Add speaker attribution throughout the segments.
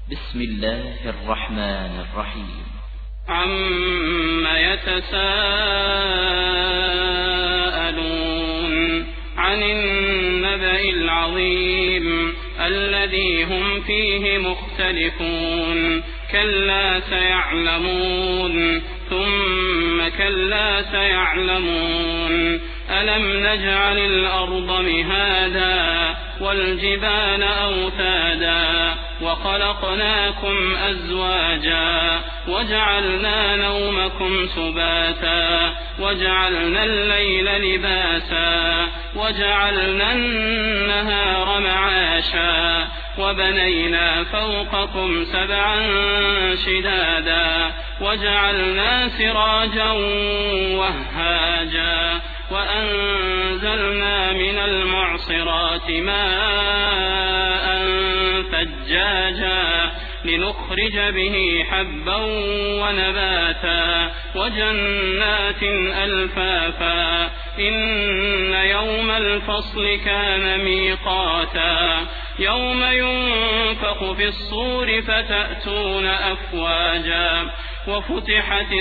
Speaker 1: بسم الله الرحمن الرحيم.
Speaker 2: عم يتساءلون عن النبأ العظيم الذي هم فيه مختلفون كلا سيعلمون ثم كلا سيعلمون ألم نجعل الأرض مهادا والجبال أوتادا وخلقناكم أزواجا وجعلنا نومكم سباتا وجعلنا الليل لباسا وجعلنا النهار معاشا وبنينا فوقكم سبعا شدادا وجعلنا سراجا وهاجا وأنزلنا من المعصرات ماء ثجاجا لنخرج به حبا ونباتا وجنات ألفافا إن يوم الفصل كان ميقاتا يوم ينفخ في الصور فتأتون أفواجا وفتحت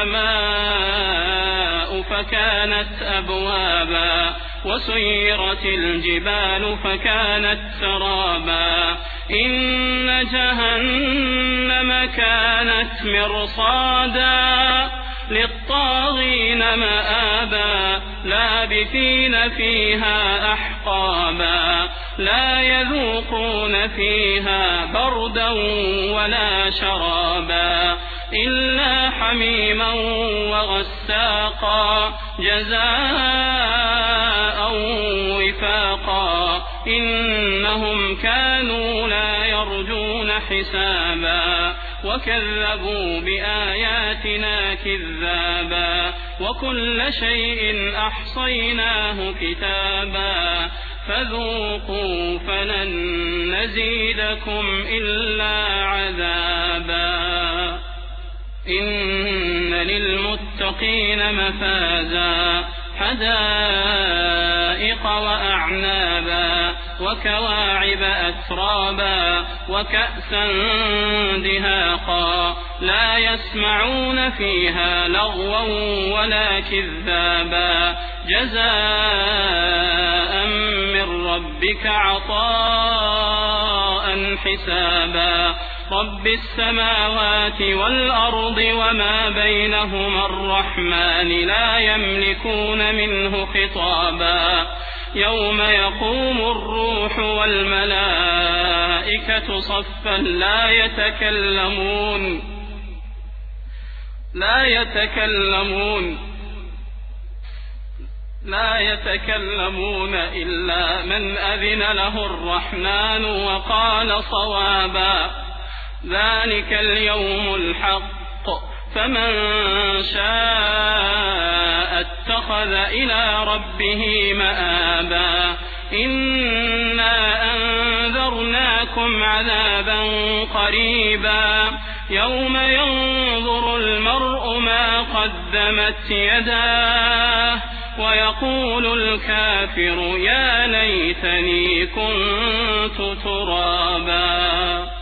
Speaker 2: السماء فكانت أبوابا وسيرت الجبال فكانت سرابا إن جهنم كانت مرصادا للطاغين مآبا لابثين فيها أحقابا لا يذوقون فيها بردا ولا شرابا إلا حميما وغساقا جزاء وفاقا إنهم كانوا لا يرجون حسابا وكذبوا بآياتنا كذابا وكل شيء أحصيناه كتابا فذوقوا فلن نزيدكم إلا عذابا إن للمتقين مفازا حدائق وأعنابا وكواعب أترابا وكأسا دهاقا لا يسمعون فيها لغوا ولا كذابا جزاء من ربك عطاء حسابا رب السماوات والأرض وما بينهما الرحمن لا يملكون منه خطابا يوم يقوم الروح والملائكة صفا لا يتكلمون إلا من أذن له الرحمن وقال صوابا ذلك اليوم الحق فمن شاء اتخذ إلى ربه مآبا إنا أنذرناكم عذابا قريبا يوم ينظر المرء ما قدمت يداه ويقول الكافر يا ليتني كنت ترابا.